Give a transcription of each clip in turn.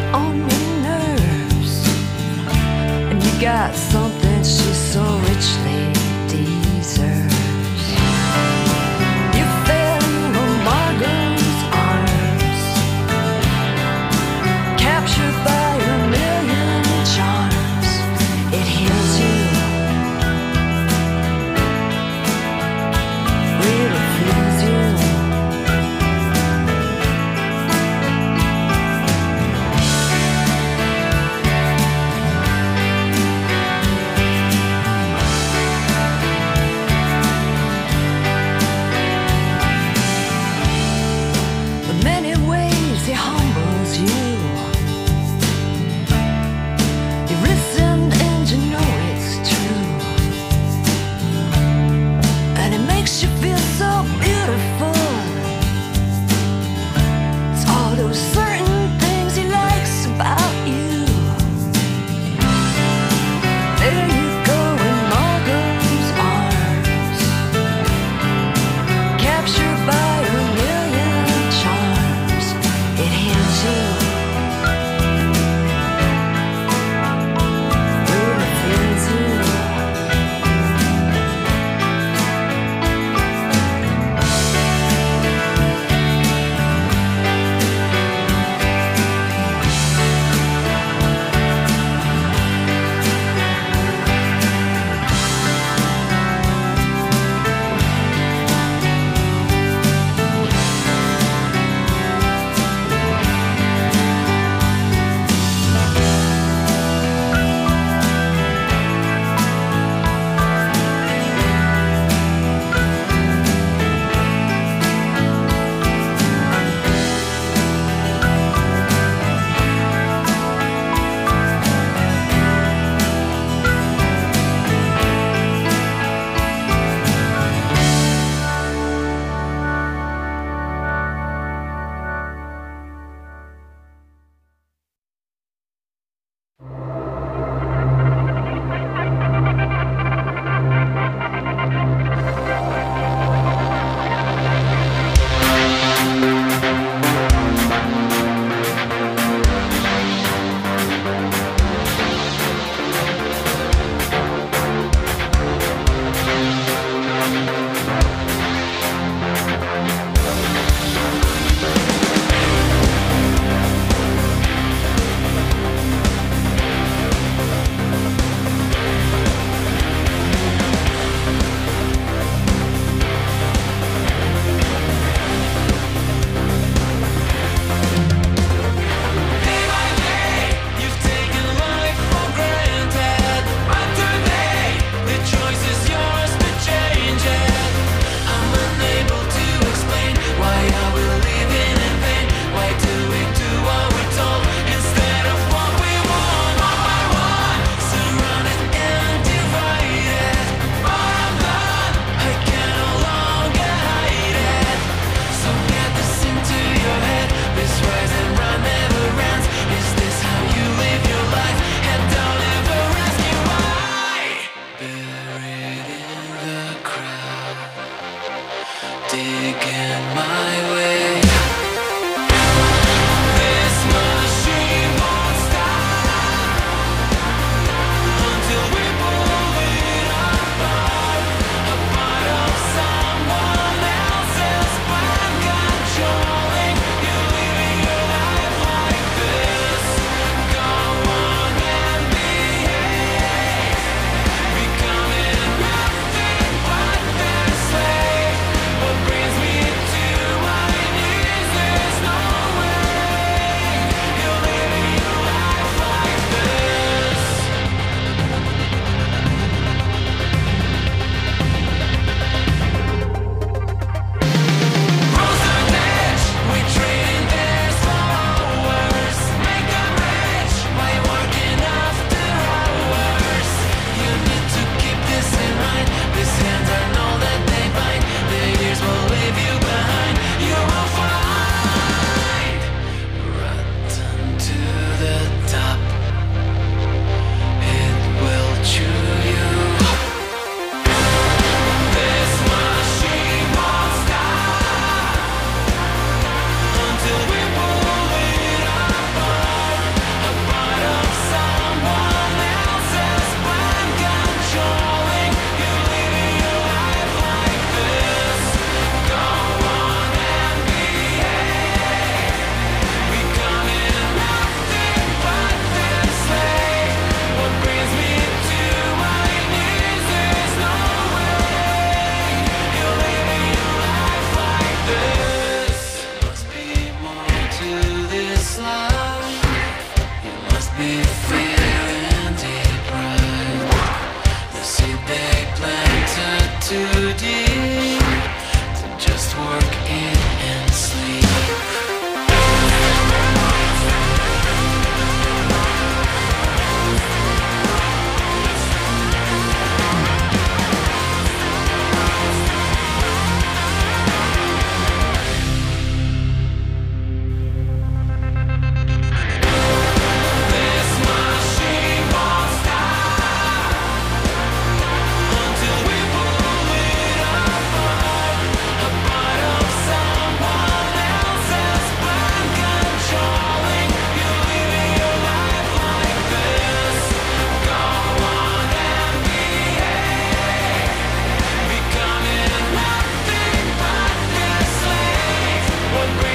on your nerves, and you got something she so richly deserves. You fell into Margot's arms, captured by a million charms. It heals you, really feels you.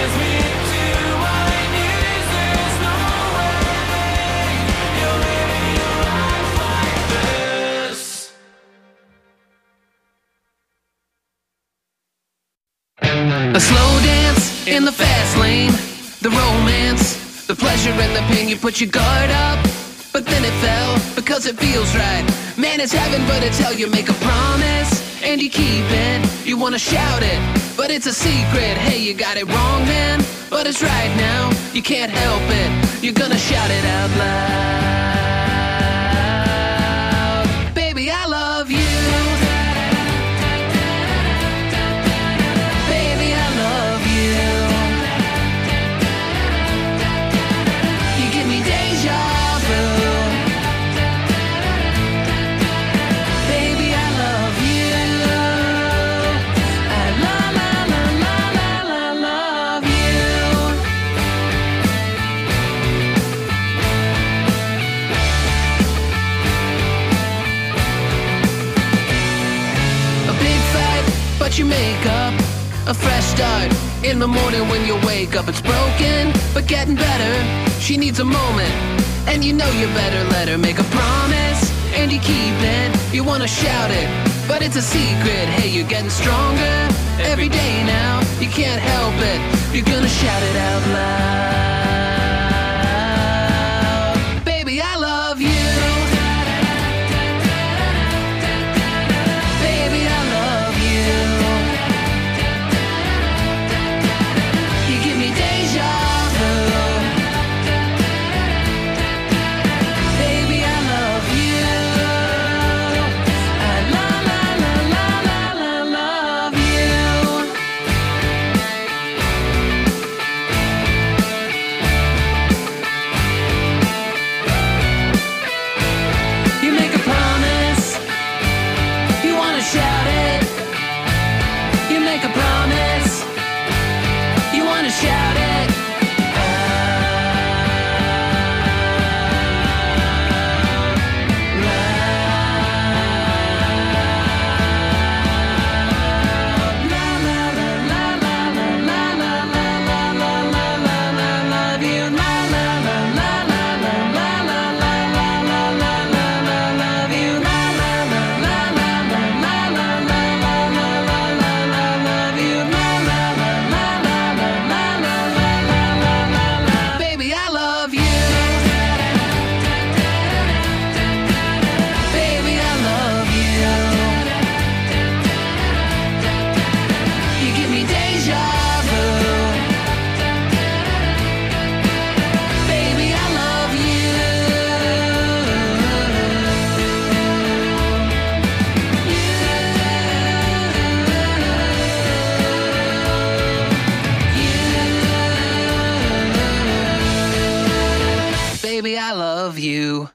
A slow dance in the fast lane, the romance, the pleasure and the pain. You put your guard up, but then it fell because it feels right. Man, it's heaven, but it's hell. You make a promise and you keep it. You wanna shout it, but it's a secret. Hey, you got it wrong, man, but it's right now. You can't help it. You're gonna shout it out loud. Baby, I love you. You make up a fresh start in the morning when you wake up. It's broken, but getting better. She needs a moment, and you know you better let her. Make a promise, and you keep it. You wanna shout it, but it's a secret. Hey, you're getting stronger every day now. You can't help it. You're gonna shout it out loud. Baby, I love you. Shout it. Baby, I love you.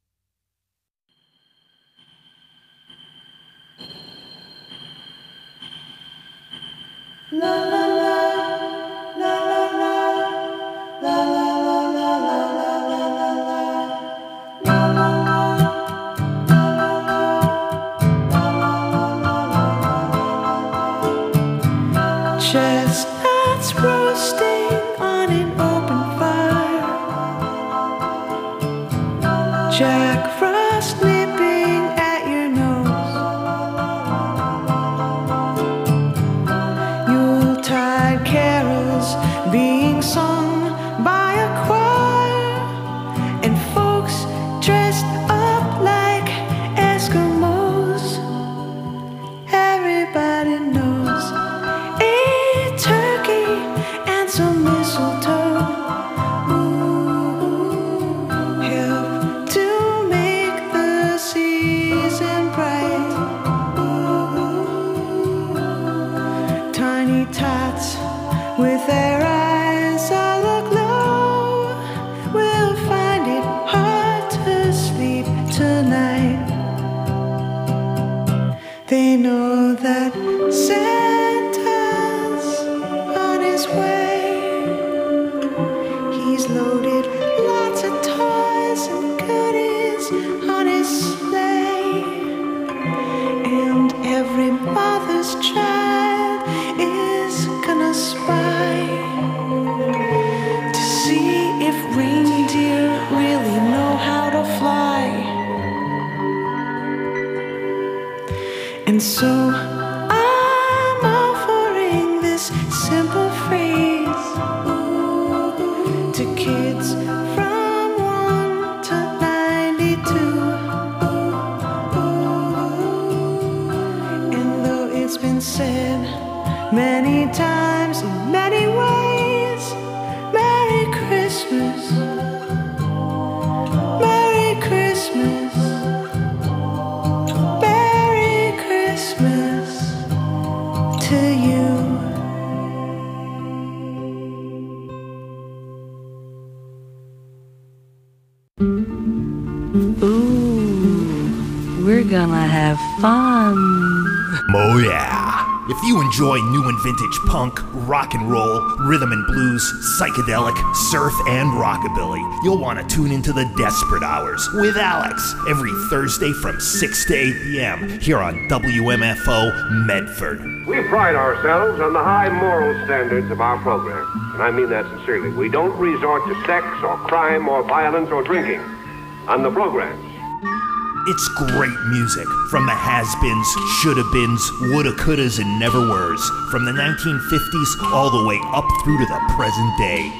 Chestnuts roasting on an open fire, Jack Frost nipping at your nose, Yuletide carols being sung by a choir, and folks dressed up like Eskimos. Everybody knows turkey and some mistletoe help to make the season bright. Tiny tots with their eyes all aglow will find it hard to sleep tonight. They know that Santa's on his way. Ooh, we're gonna have fun. Oh yeah. If you enjoy new and vintage punk, rock and roll, rhythm and blues, psychedelic, surf, and rockabilly, you'll want to tune into the Desperate Hours with Alex every Thursday from 6 to 8 p.m. here on WMFO Medford. We pride ourselves on the high moral standards of our program, and I mean that sincerely. We don't resort to sex or crime or violence or drinking on the programs. It's great music from the has-beens, shoulda-beens, woulda, couldas, and never-weres, from the 1950s all the way up through to the present day.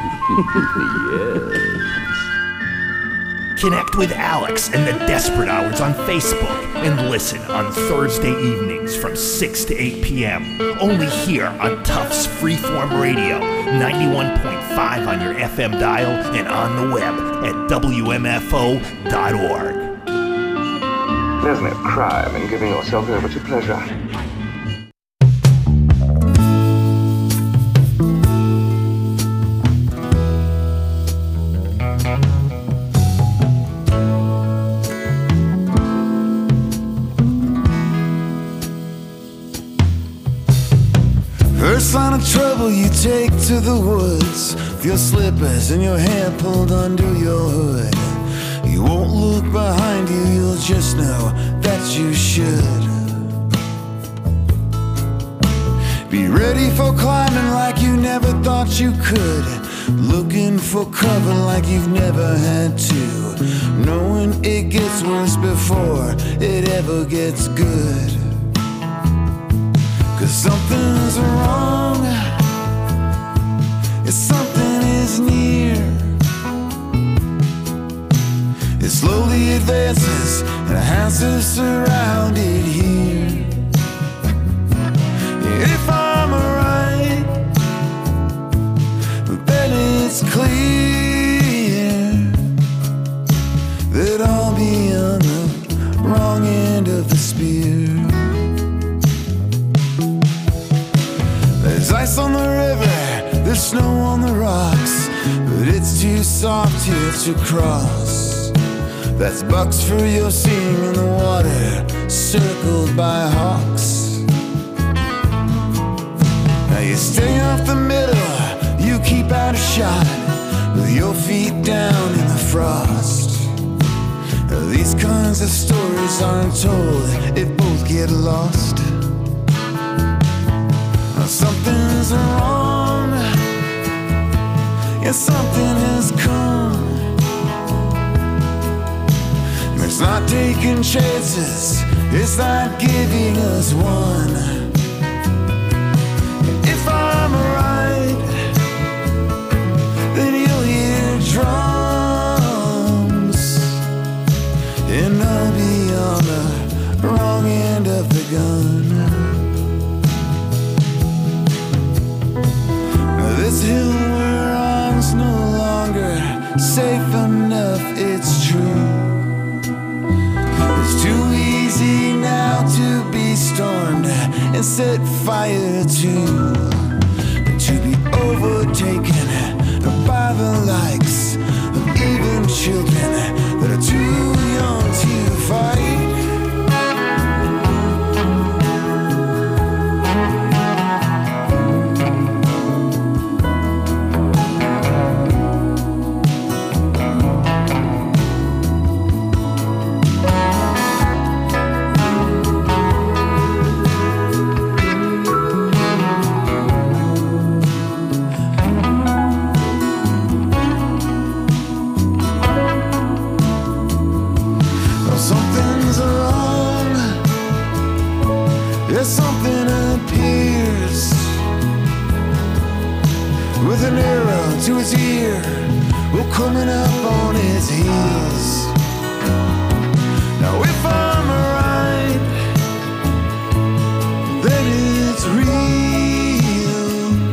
Yes. Connect with Alex and the Desperate Hours on Facebook and listen on Thursday evenings from 6 to 8 p.m. Only here on Tufts Freeform Radio, 91.5 on your FM dial and on the web at WMFO.org. There's no crime in giving yourself over to pleasure. First sign of trouble, you take to the woods with your slippers and your hair pulled under your hood. You won't look behind you, you'll just know that you should. Be ready for climbing like you never thought you could. Looking for cover like you've never had to. Knowing it gets worse before it ever gets good. 'Cause something's wrong, if something is near. It slowly advances and has us surrounded here. If I'm right, then it's clear that I'll be on the wrong end of the spear. There's ice on the river, there's snow on the rocks, but it's too soft here to cross. That's bucks for your seeing in the water, circled by hawks. Now you stay off the middle, you keep out of shot, with your feet down in the frost. Now these kinds of stories aren't told if both get lost. Now something's wrong, yeah, something has come. It's not taking chances, it's not giving us one. If I'm right, then you'll hear drums, and I'll be on the wrong end of the gun. Now this hill we're on's no longer safe enough, it's true. It's too easy now to be stormed and set fire to be overtaken by the likes of even children that are too young to fight. Something appears with an arrow to his ear, or coming up on his heels. Now if I'm right, then it's real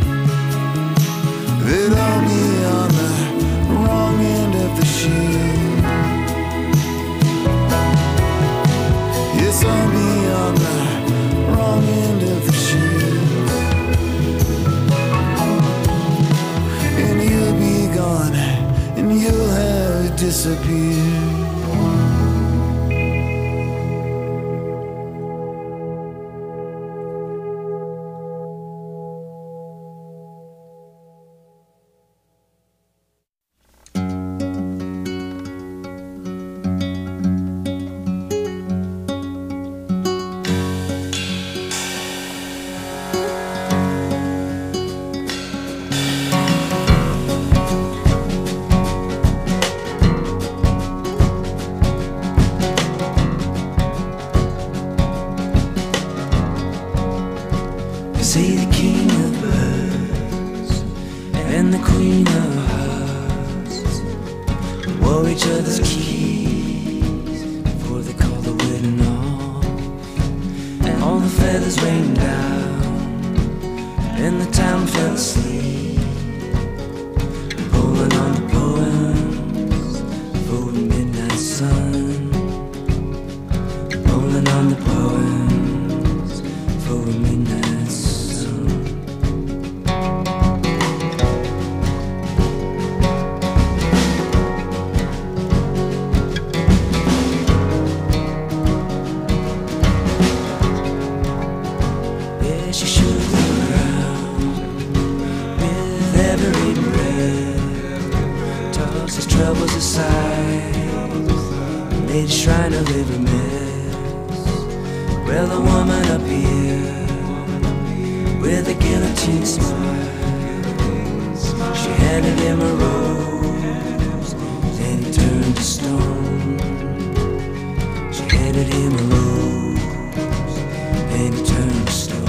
that I'll be on the wrong end of the shield. Yes, I'll be on the wrong end of the shield, and you'll be gone, and you'll have disappeared. between our hearts, wore each other's keys before they called the wedding off. And all the feathers rained down, and the town fell asleep, pulling on the poems for the midnight sun, pulling on the poems for the midnight sun. She shook the ground with every breath, tossed his troubles aside, made a shrine of every mess. Well, the woman up here with a guillotine smile, she handed him a rose, then he turned to stone. She handed him a rose, then he turned to stone.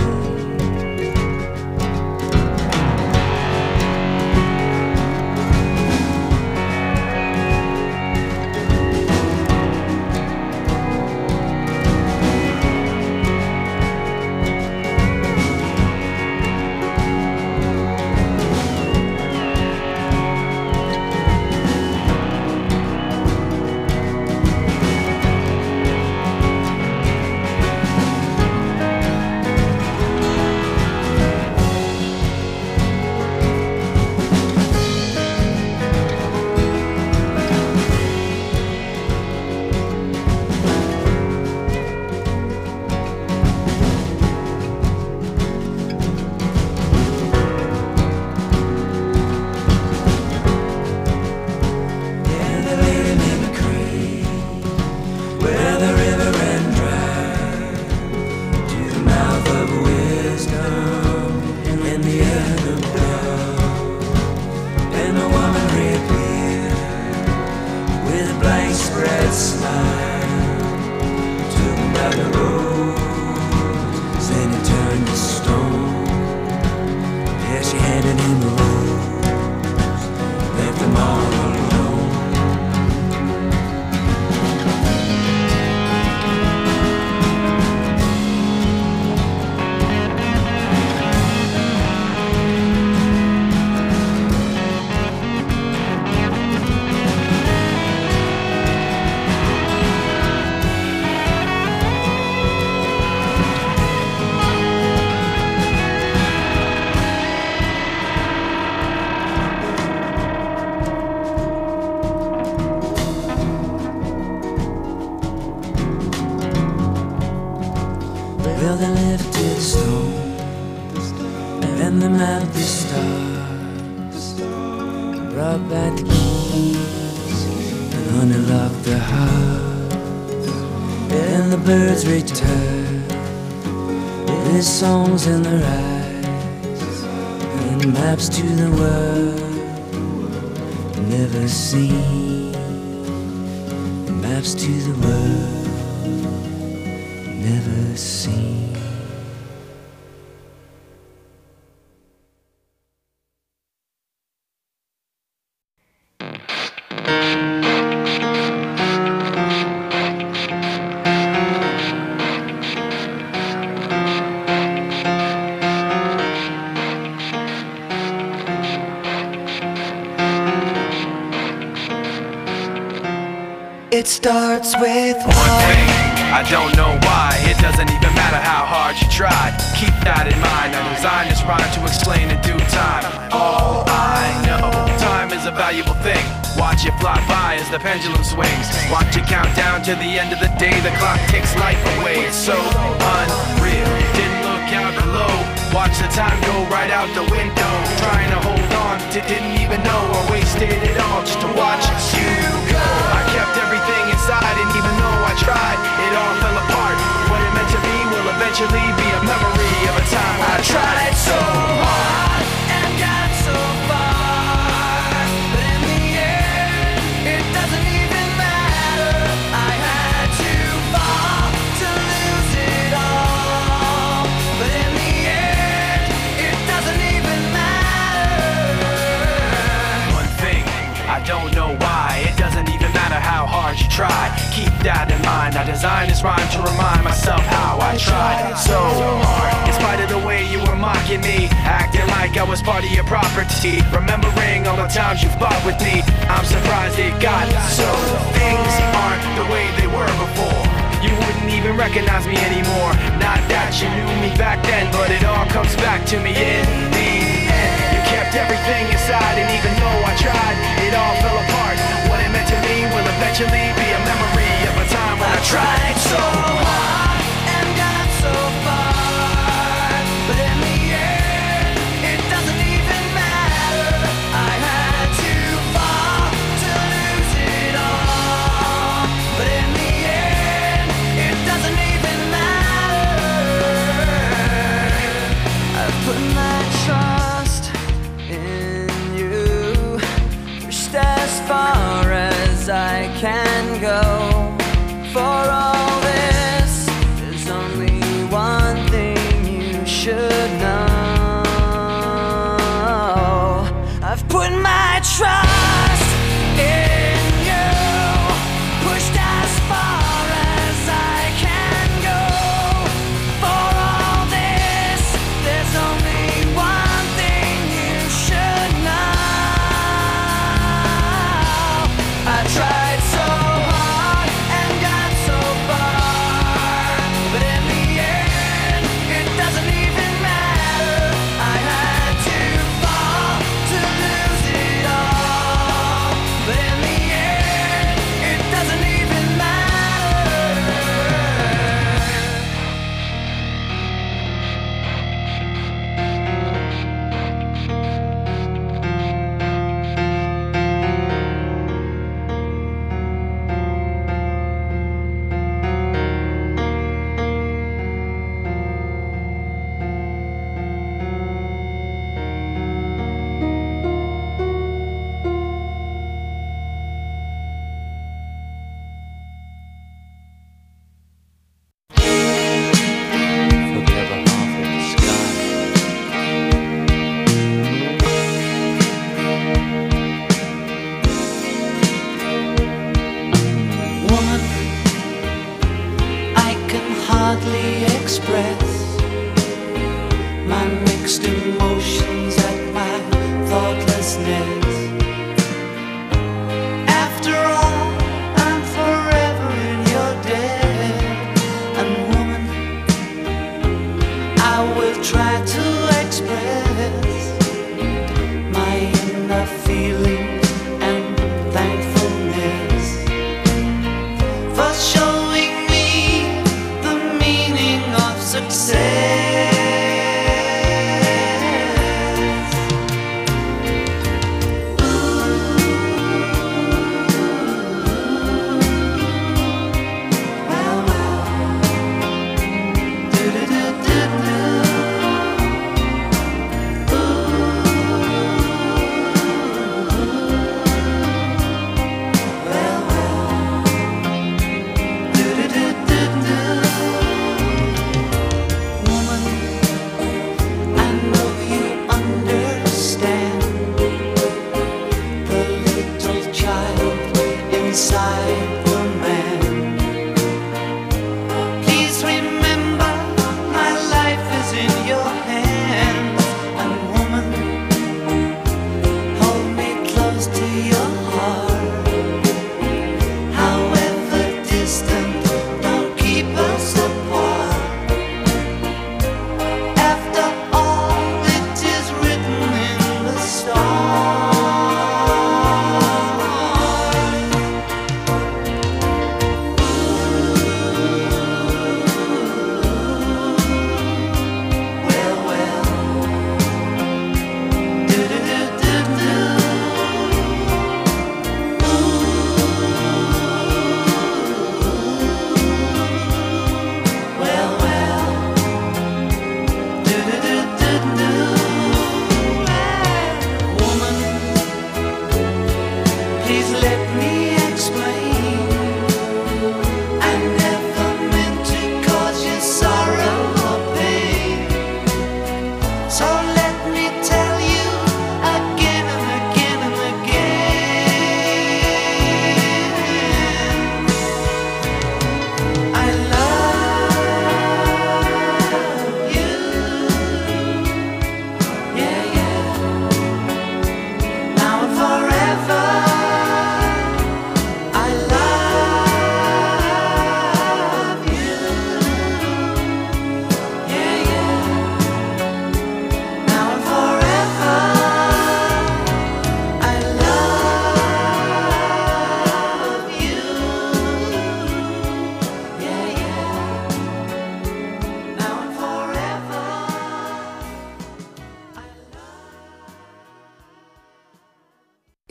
Well, they lifted the stone and they mapped the stars, brought back the keys and honey locked the heart. And the birds returned with songs in their eyes and maps to the world never seen, maps to the world never seen. It starts with one thing, I don't know why. It doesn't even matter how hard you try. Keep that in mind. I designed this rhyme to explain in due time. All I know, time is a valuable thing. Watch it fly by as the pendulum swings. Watch it count down to the end of the day. The clock takes life away. It's so unreal. Didn't look out below. Watch the time go right out the window. Trying to hold on to didn't even know or wasted it all just to watch you go. I kept everything inside, and even though I tried, it all fell apart. What it meant to be will eventually be a memory of a time I tried so hard and got so far, but in the end, it doesn't even matter. I had to fall to lose it all, but in the end, it doesn't even matter. don't know why. It doesn't even matter how hard you try. Keep that in mind. I designed this rhyme to remind myself how I tried so hard. In spite of the way you were mocking me, acting like I was part of your property, remembering all the times you fought with me, I'm surprised it got so. Things aren't the way they were before. You wouldn't even recognize me anymore. Not that you knew me back then, but it all comes back to me in the end. You kept everything inside, and even though I tried, it all fell apart. What it meant to me will eventually be a memory of a time when I tried so hard and got so far, but in the end, it doesn't even matter. I had to fall to lose it all, but in the end, it doesn't even matter. I've put my trust in you, pushed as far as I can go. For all this, there's only one thing you should know. I've put my trust in you, pushed as far as I can go. For all this, there's only one thing you should know. I tried so hard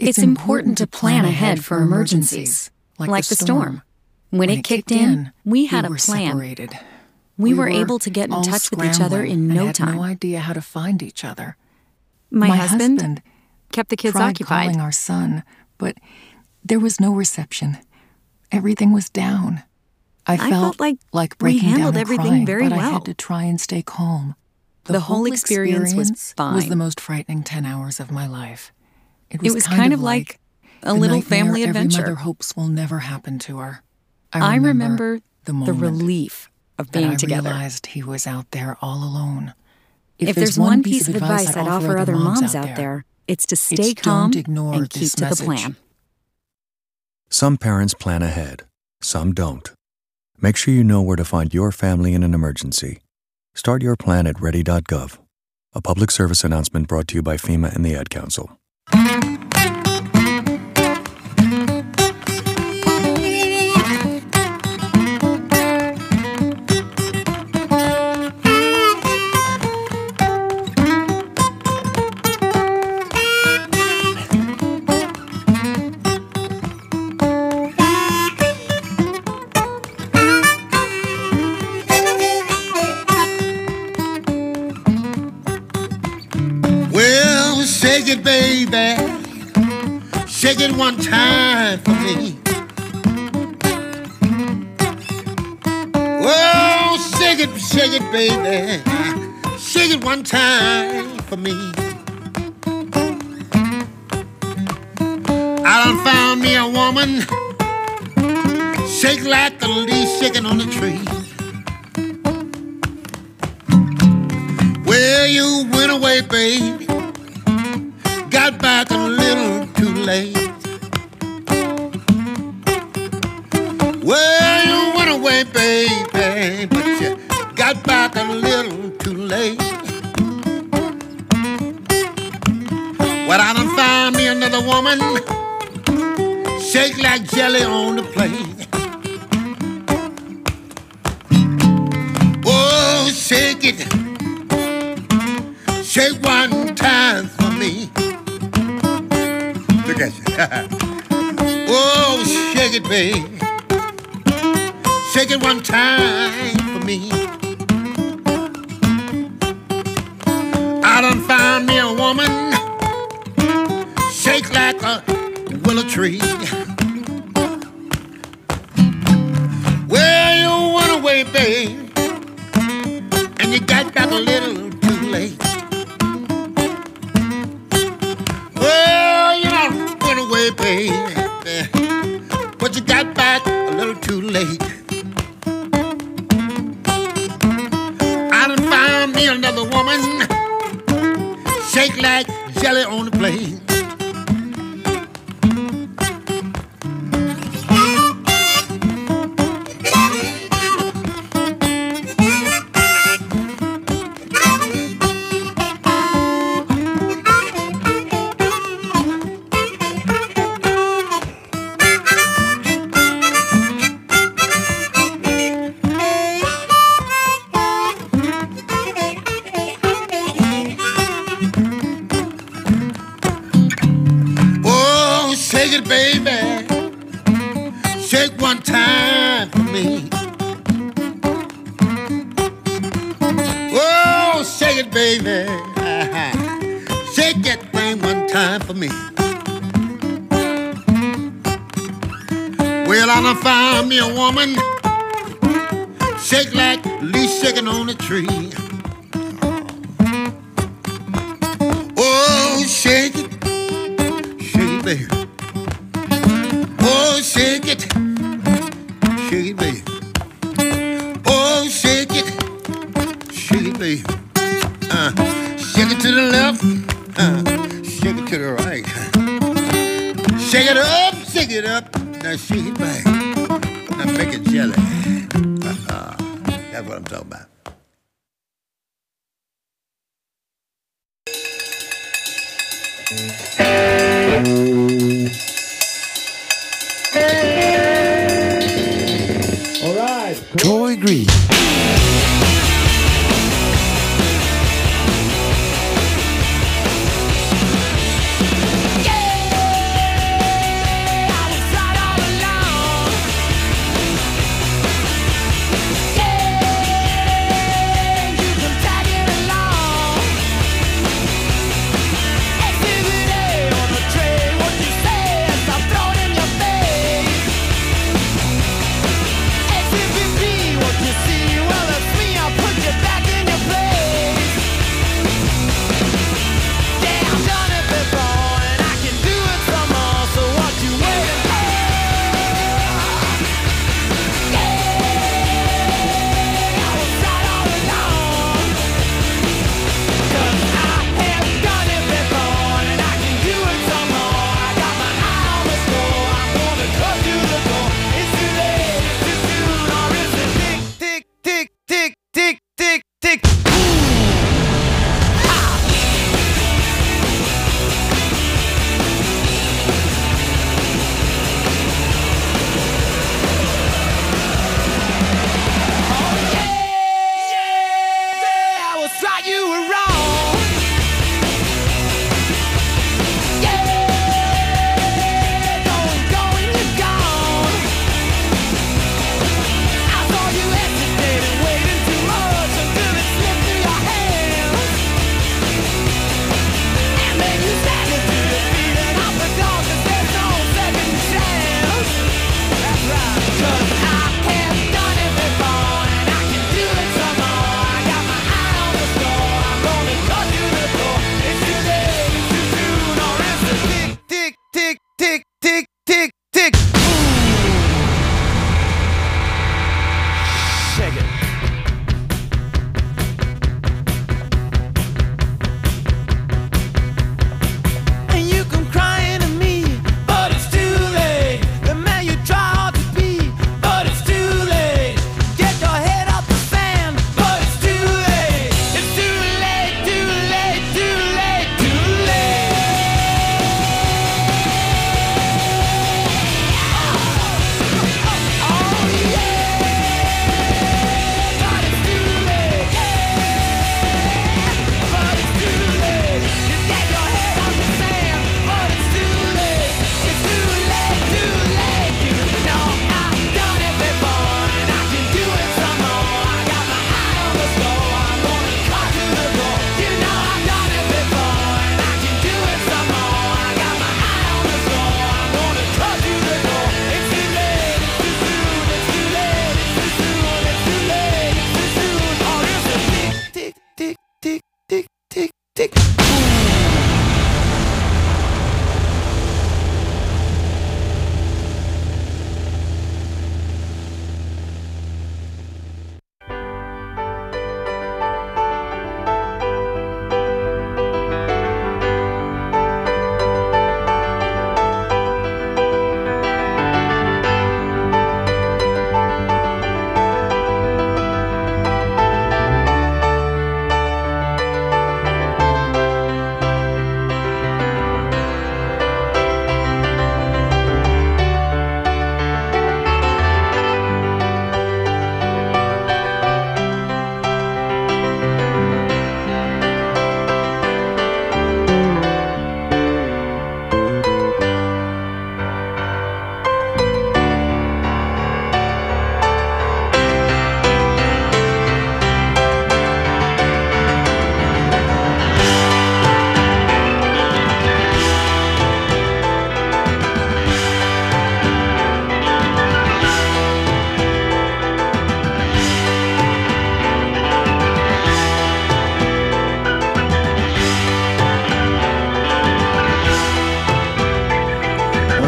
It's important to plan ahead for emergencies, like the storm. When it kicked in, we had a plan. Separated. We were able to get in touch with each other in no time. Had no idea how to find each other. My husband kept the kids tried occupied. Calling our son, but there was no reception. Everything was down. I felt like breaking we handled down and everything crying, very but well. I had to try and stay calm. The whole experience was fine. Was the most frightening 10 hours of my life. It was kind of like a little family adventure. Every mother hopes will never happen to her. I remember the moment relief of being together. I realized he was out there all alone. If there's one piece of advice I'd offer other moms out there, it's to stay calm and keep to the plan. Some parents plan ahead, some don't. Make sure you know where to find your family in an emergency. Start your plan at ready.gov. A public service announcement brought to you by FEMA and the Ad Council. Shake it, baby. Shake it one time for me. Oh, shake it, baby. Shake it one time for me. I done found me a woman, shake like the leaf shaking on the tree. Well, you went away, baby. Got back a little too late. Well, you went away, baby, but you got back a little too late. Well, I done found me another woman, shake like jelly on the plate. Oh, shake it, shake one time for me. Look at you. Oh, shake it, baby. Shake it one time for me. I done found me a woman, shake like a willow tree. Well, you went away, babe, and you got back a little too late. Well, you done went away, baby, but you got back a little too late. I done found me another woman, shake like jelly on the plate. Shake it, baby. Shake one time for me. Oh, shake it, baby. Shake that thing one time for me. Well, I done found me a woman, shake like leaf shaking on a tree. Oh, shake it, baby. Oh, shake it, baby. Oh, shake it, baby. Shake it to the left, shake it to the right. Shake it up, now shake it back. Now make it jelly. That's what I'm talking about. All right, Troy Green.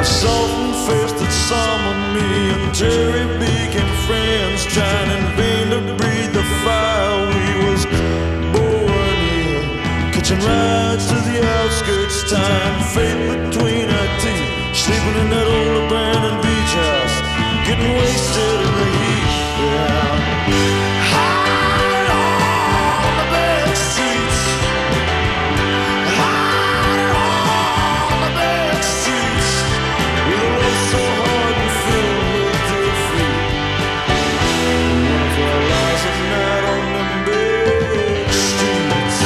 The sultan faced that summoned me and Terry became friends, trying in vain to breathe the fire we was born in. Catching rides to the outskirts, tying fate between our teeth, sleeping in that old abandoned beach house, getting wasted in the heat. Yeah. High on the back streets, high on the back streets, with a love so hard and filled with defeat. One of our lives at night on them back streets.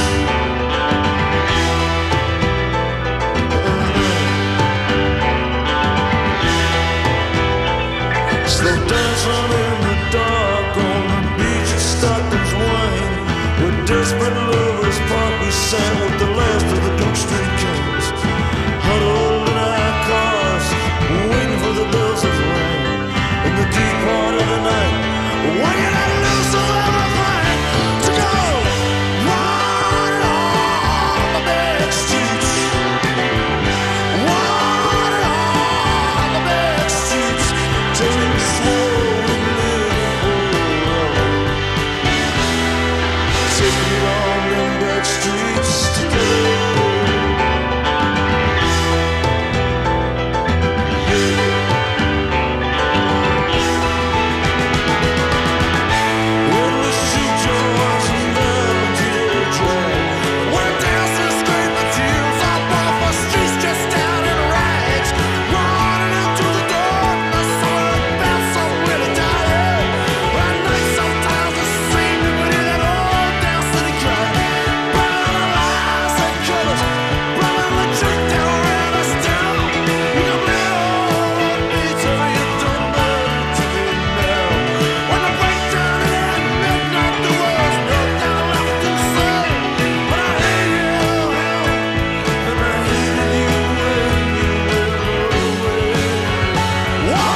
Slow dancing in the dark on the beach at Stockton's Wine, where desperate lovers part we sang with the last of the Duke Street Kings, huddled in our cars, waiting for the bells of rain. In the deep part of the night, when you let loose of everything to go right on the back streets, right on the back streets, till we swore we'd live forever. Take me on them back streets together. When we shoot your hearts and down to your track, we're dancing straight with tears up off our streets, just down in rags, running into the darkness, so it felt so really tired. At night sometimes it seemed we could hear that old down city cry, burning the lights and colors, blowing the truth down, ran us down. You can blame all on me till you don't matter to me now. When the breakdown hit at midnight, there was nothing left to say. But I hated you, and I hated you when you went away. Whoa,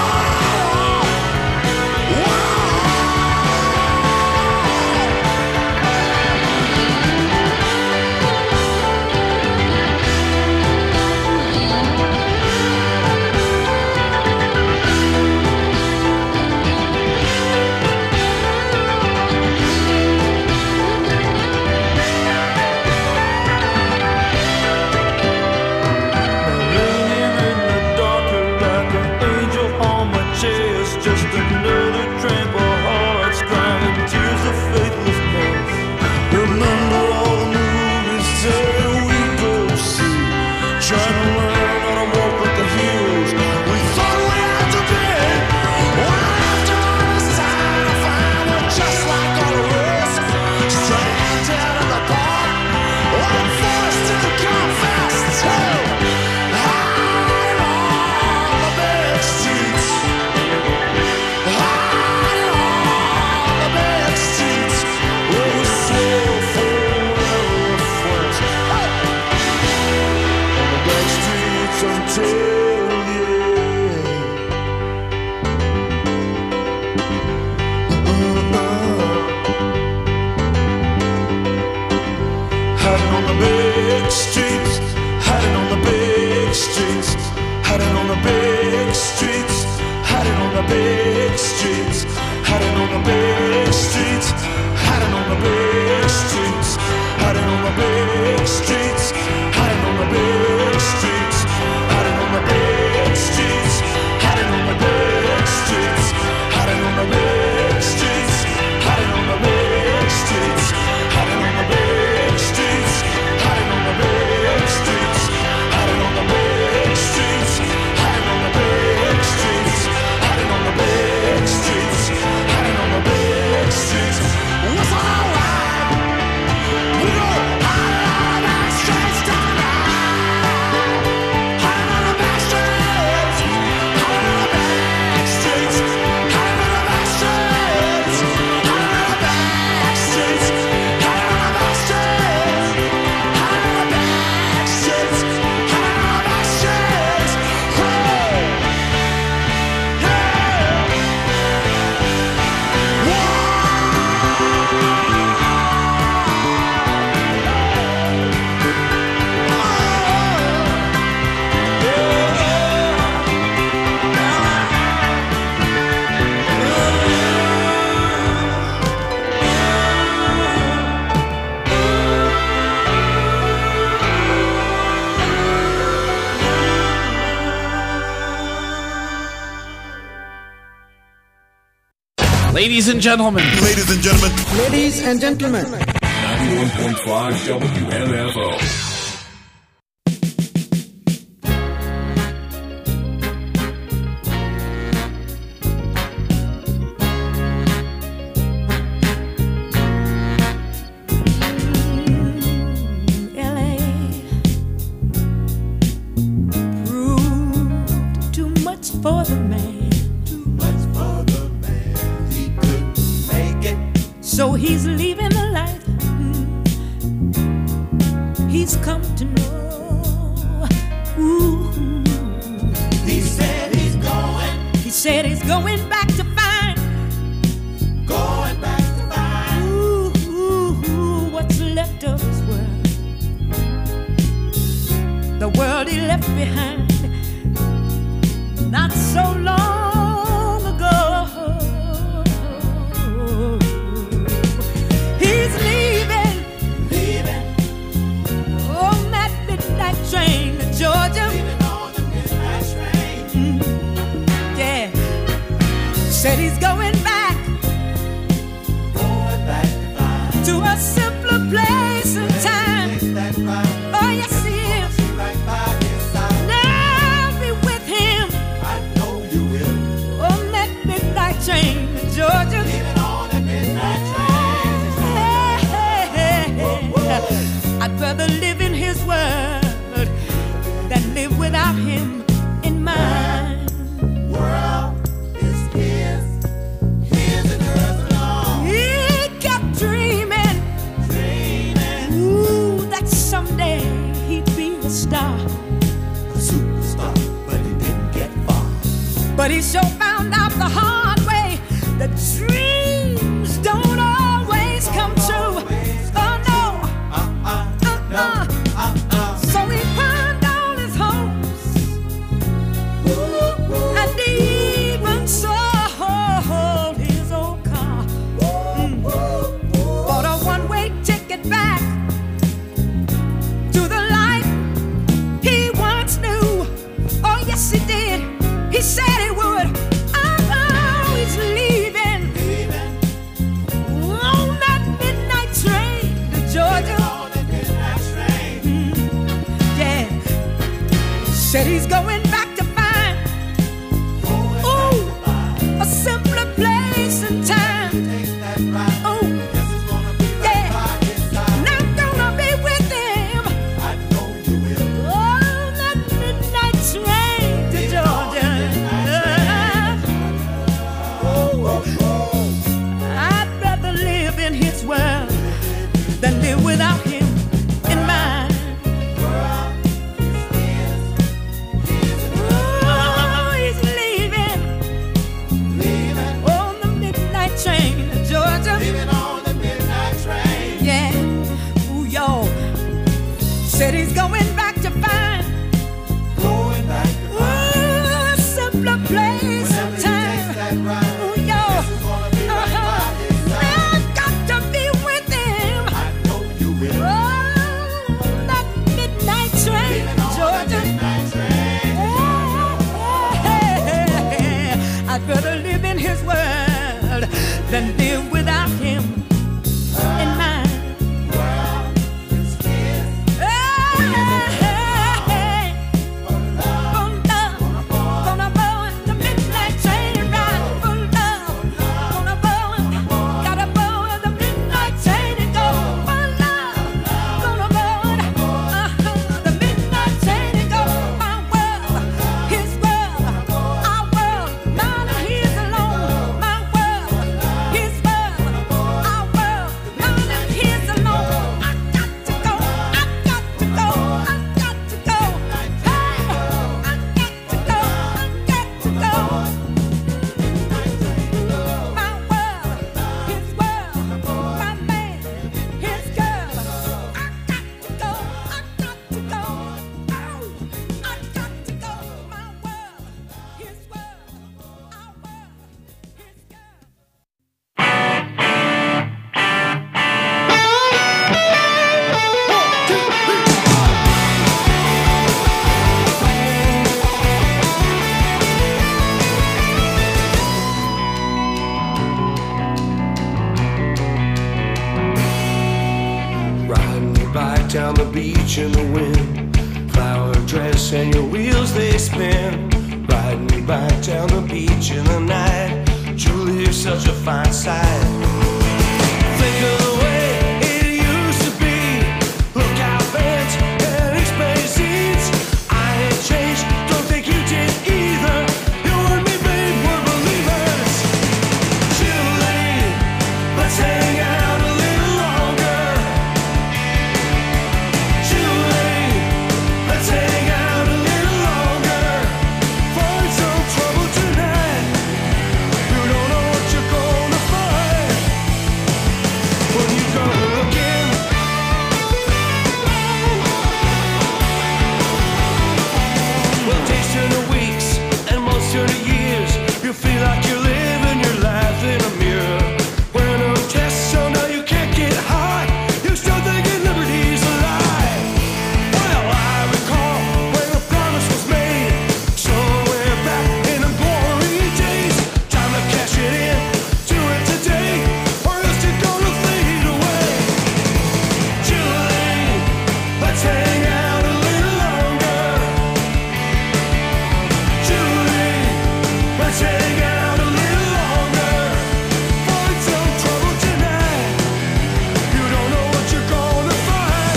laying in the dark, you're like an angel on my chest, just another tramp of hearts crying tears of faithlessness. Remember all the movies that we go see, trying to learn how to walk like the heroes we thought we had to be. Well, after all this time, I find we're just like all the rest, stranded in the park, one forced to come fast too. High on the back streets, high on the back streets, where we swore forever we're friends. On the back streets until the end. Hiding on the big streets, hiding on the big streets, hiding on the big streets, hiding on the big streets, hiding on the big streets, hiding on the big streets, hiding on the big streets, hiding on the big streets, hiding on the big streets, hiding on the big streets, hiding on the big streets, hiding on the big streets, hiding on the big streets, hiding on the big streets, hiding on the big streets, hiding on the big Ladies and gentlemen. Ladies and gentlemen. Ladies and gentlemen. 91.5 WMFO. For the man, too much for the man, he couldn't make it. So he's leaving the life he's come to know. Ooh. He said he's going back to find, ooh, what's left of his world, the world he left behind not so long ago. He's leaving on that midnight train to Georgia. On the midnight train. Yeah. Said he's going back to a simpler place and time. Oh, yes, he is. Train to Georgia. Leaving on that midnight train. I'd rather live in his world than live without him in mine. World is his and hers alone. He kept dreaming, ooh, that someday he'd be a star, a superstar, but he didn't get far. But he sure found out the hard way. The dreams don't always come true. Oh no. So he pawned all his hopes and even sold his old car. Bought a one-way ticket back to the life he once knew. Oh yes he did. He said he would. He's leaving on that midnight train to Georgia. Yeah. Said he's going back to find, ooh, a simpler place and time. Oh, yeah. And I'm gonna be with him on that midnight train to Georgia. I'd rather live in his world than live without him in mine. Oh, he's leaving on the midnight train to Georgia. Yeah, ooh, y'all. Said he's going back to find, ooh, a simpler place and time. Ooh, y'all. I've got to be with him. Oh, that midnight train, Georgia. I'd rather live in his world than live without him in mine. His world. back down the beach in the night. Julie is such a fine sight. Think of the way it used to be. Look out, Vance, and explain seats. I ain't changed, don't think you did either. You and me, babe, we're believers. Julie, let's hang out a little longer. Julie, let's hang out a little longer. Find some trouble tonight. You don't know what you're gonna find when you go looking. Well, days turn to weeks and months turn to years. You feel like you're living your life in a mirror. When a test so now you can't get high, you start thinking liberty's a lie. Well, I recall when the promise was made, somewhere back in the glory days. Time to cash it in, do it today, or else you're gonna fade away. Julie, let's hang out a little longer. Julie, let's hang out a little longer. Find some trouble tonight. You don't know what you're gonna find.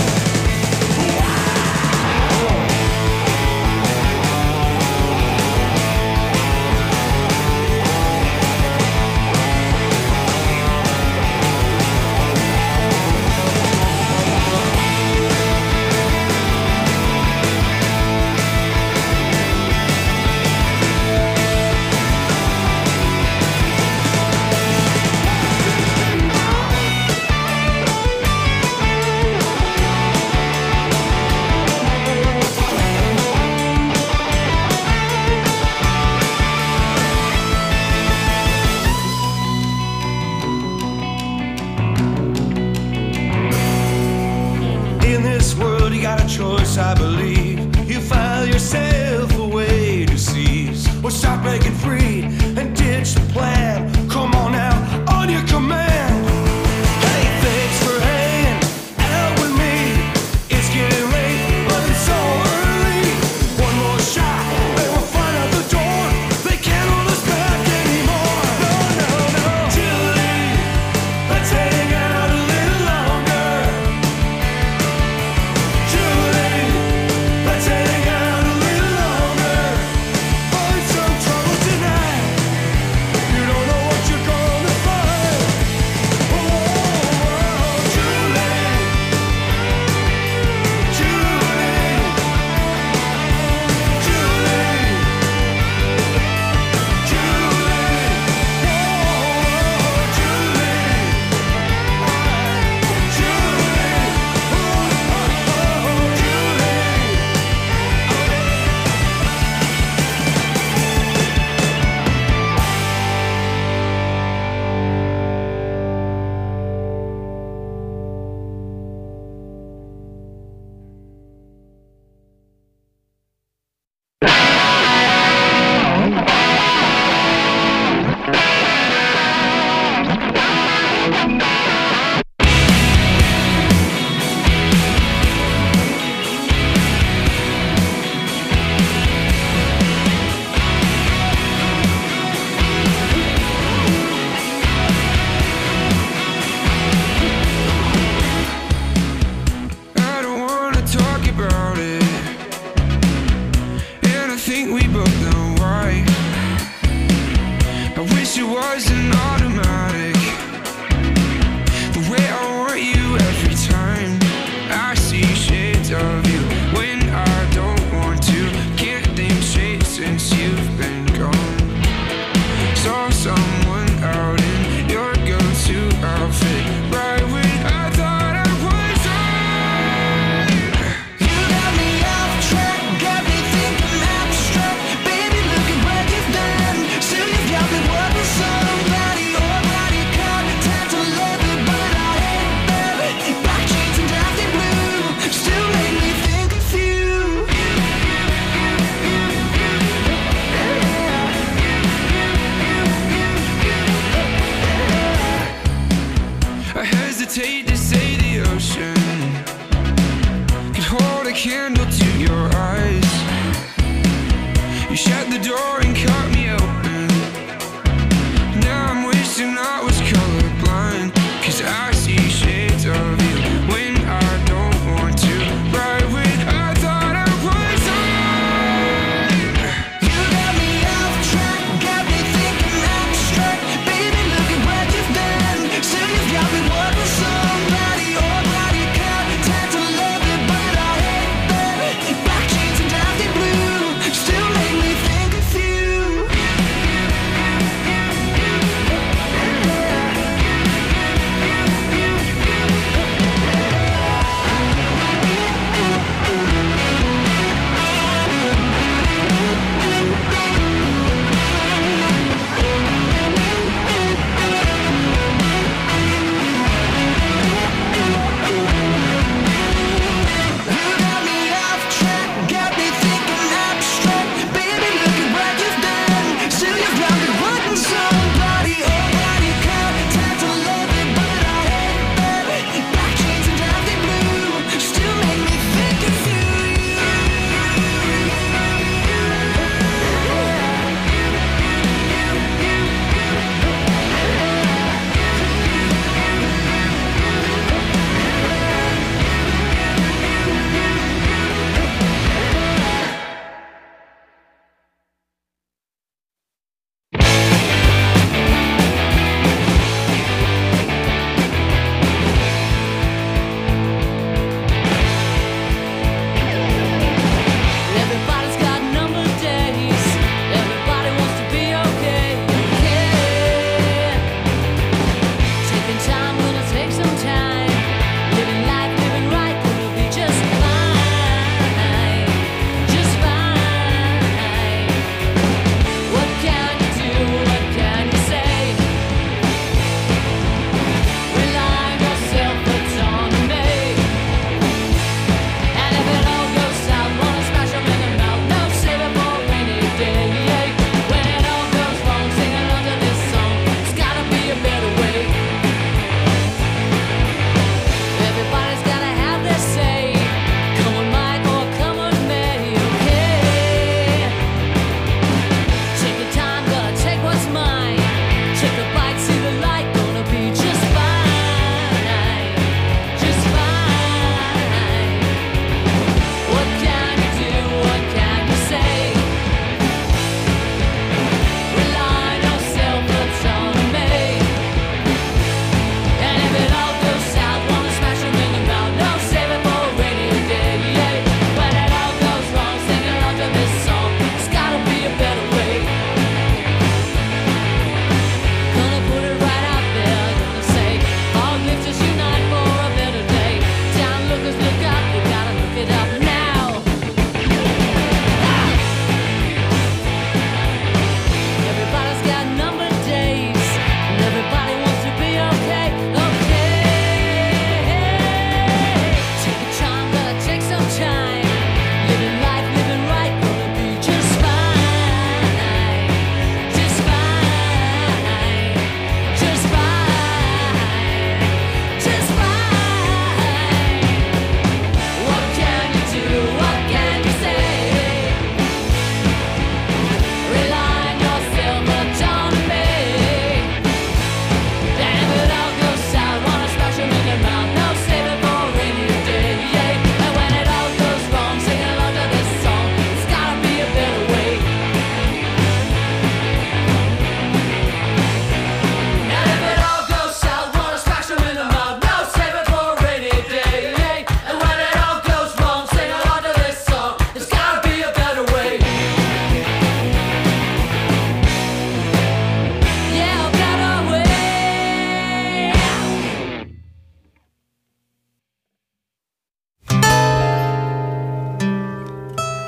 In this world, you got a choice, I believe. You file yourself away to seize, or stop making free and ditch the plan. Come on now, on your command. Hey, thanks for hanging out with me. It's getting late, but it's so early. One more shot, and we'll find out the door. They can't hold us back anymore. No, no, no. Julie, let's hang out a little longer. Julie, let's hang out a little longer. Find some trouble tonight. You don't know what you're gonna find. Oh, Julie, Julie, Julie, I don't wanna talk about it, and I think we both know why. I wish it wasn't automatic, the way I want you every time. I see shades of you when I don't want to. Can't think straight since you've been gone. Saw someone out in your go-to outfit right when I thought I was on. You got me off track, got me thinking abstract. Baby, look at what you've done. Still you've got me wanting somebody, or body caught. Time to love it, but I hate that. Black jeans and drafty blue still make me think of you. I hesitate to say the ocean could hold a candle to your eyes. You shut the door and cut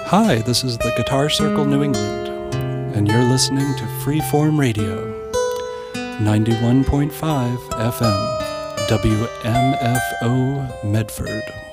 Hi, this is the Guitar Circle New England, and you're listening to Freeform Radio, 91.5 FM, WMFO Medford.